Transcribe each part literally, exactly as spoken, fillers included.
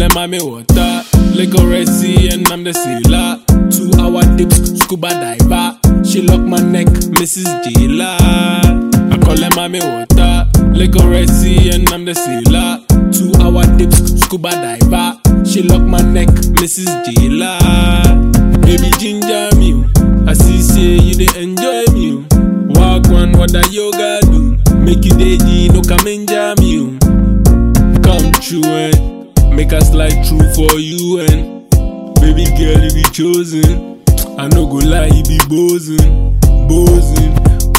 call mommy water. Lego Red Sea and I'm the sailor. Two hour dips, scuba diver. She lock my neck, Missus Jailer. I call her mommy water. Lego Red Sea and I'm the sailor. Two hour dips, scuba diver. She lock my neck, Missus Jailer. Baby ginger me, I see say you dey enjoy me. Walk one, what that yoga do? Make you day no come and jam you. Come true and make us slide through for you and baby girl you be chosen. I no go lie, you be boozing, boozing,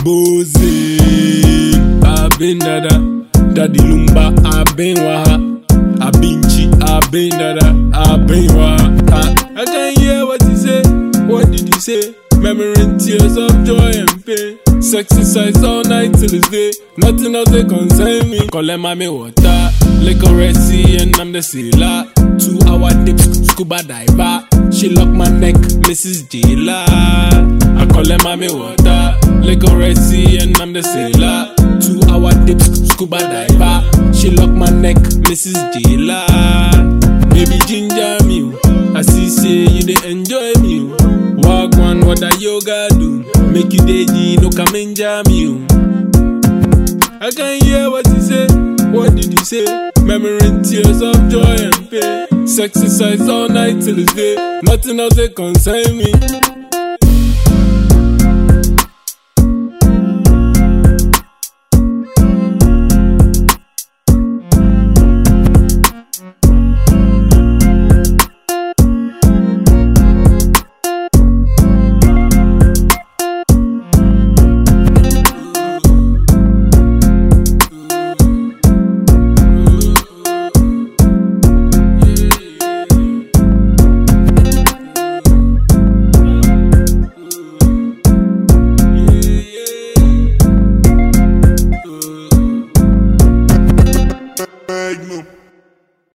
boozing. I been dada, daddy lumba, I been waha. I been chi, I been dada, I been waha. I can't hear what you say, what did you say? Memory and tears of joy and pain. Sexy sights all night till this day. Nothing else they concern me. Call her mommy water. Lego Red Sea and I'm the sailor. Two hour dips, scuba diver. She lock my neck, Missus Jailer. I call her mommy water. Lego Red Sea and I'm the sailor. Two hour dips, scuba diver. She lock my neck, Missus Jailer. Baby ginger me, I see say you dey enjoy me. Walk one, what that yoga do? Make you day no come and jam you. I can't hear what you say, what did you say? Memory and tears of joy and pain. Sexy sights all night till this day. Nothing else they concern me.